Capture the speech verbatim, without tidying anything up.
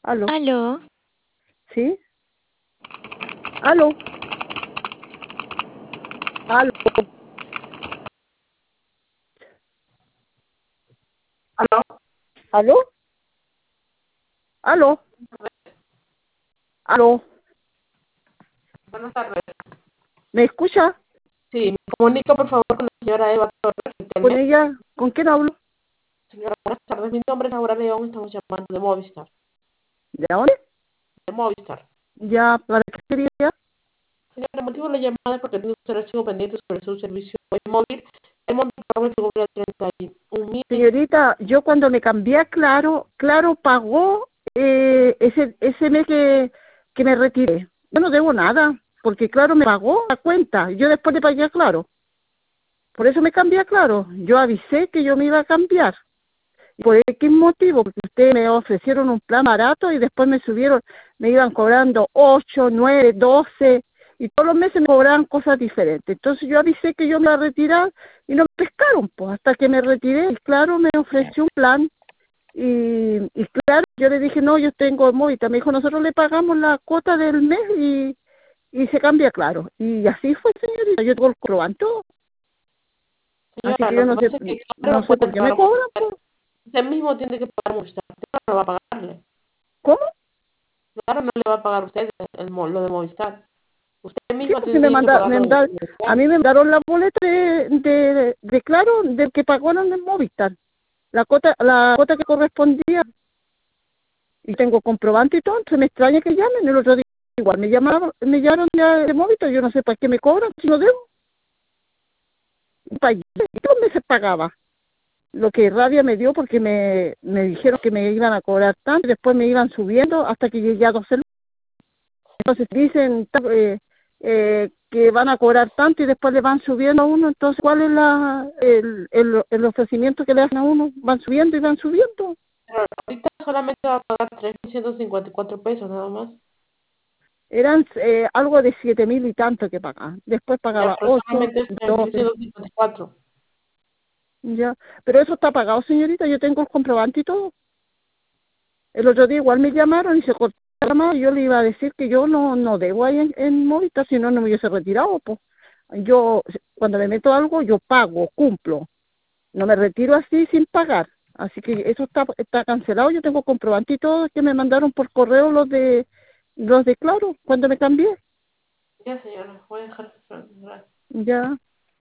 Aló, Aló, ¿sí? Aló, aló, Aló, aló, aló, aló. buenas tardes. ¿Me escucha? Sí, me comunico por favor con la señora Eva Torres del ¿Con Telmex. ella? ¿Con quién hablo? Señora, buenas tardes. Mi nombre es Aura León, estamos llamando de Movistar. ¿De dónde? De Movistar. Ya, ¿para qué sería? Señora, el motivo de la llamada es porque tiene usted archivo pendiente sobre su servicio móvil. El monto de pago figura de treinta y un mil. Señorita, yo cuando me cambié a Claro, Claro pagó eh, ese ese mes que, que me retiré. Yo no debo nada, porque Claro me pagó la cuenta. Yo después le pagué a Claro. Por eso me cambié a Claro. Yo avisé que yo me iba a cambiar. ¿Por qué motivo? Porque ustedes me ofrecieron un plan barato y después me subieron, me iban cobrando ocho, nueve, doce y todos los meses me cobraban cosas diferentes. Entonces yo avisé que yo me iba a retirar y no me pescaron, pues hasta que me retiré. Y claro, me ofreció un plan y, y claro, yo le dije, no, yo tengo Movita. Me dijo, nosotros le pagamos la cuota del mes y, y se cambia claro. Y así fue, señorita, yo tengo el comprobante. Así Señora, que lo yo que no sé, pasa es que claro no no sé puede por qué me entrar por cobran, usted. pues. Usted mismo tiene que pagar Movistar. Claro no va a pagarle. ¿Cómo? Claro no le va a pagar a usted el, mo- lo de Movistar. Usted Sí, misma porque me tiene que manda, pagar me lo de manda- a Movistar. mí me mandaron la boleta de, de, de claro, de que pagaron en Movistar, la cuota, la cuota que correspondía, y tengo comprobante y todo, entonces me extraña que llamen, el otro día igual me llamaron, me llamaron ya de Movistar, yo no sé para qué me cobran, si no debo, para dos meses pagaba, lo que rabia me dio porque me, me dijeron que me iban a cobrar tanto, y después me iban subiendo hasta que llegué a doce. Entonces dicen eh, eh, que van a cobrar tanto y después le van subiendo a uno. Entonces, ¿cuál es la el, el, el ofrecimiento que le hacen a uno? Van subiendo y van subiendo. Pero ahorita solamente va a pagar tres mil ciento cincuenta y cuatro pesos nada más. Eran eh, algo de siete mil y tanto que pagaba. Después Ya, pagaba pero ocho, solamente es tres mil doce, ciento cincuenta y cuatro. ya. Pero eso está pagado, señorita. Yo tengo el comprobante y todo. El otro día igual me llamaron y se cortó la llamada y yo le iba a decir que yo no no debo ahí en, en Movistar, si no, no me hubiese retirado. Pues. Yo, cuando me meto algo, yo pago, cumplo. No me retiro así sin pagar. Así que eso está está cancelado. Yo tengo comprobante y todo que me mandaron por correo los de los de Claro cuando me cambié. Ya, señora, voy a dejar. Ya.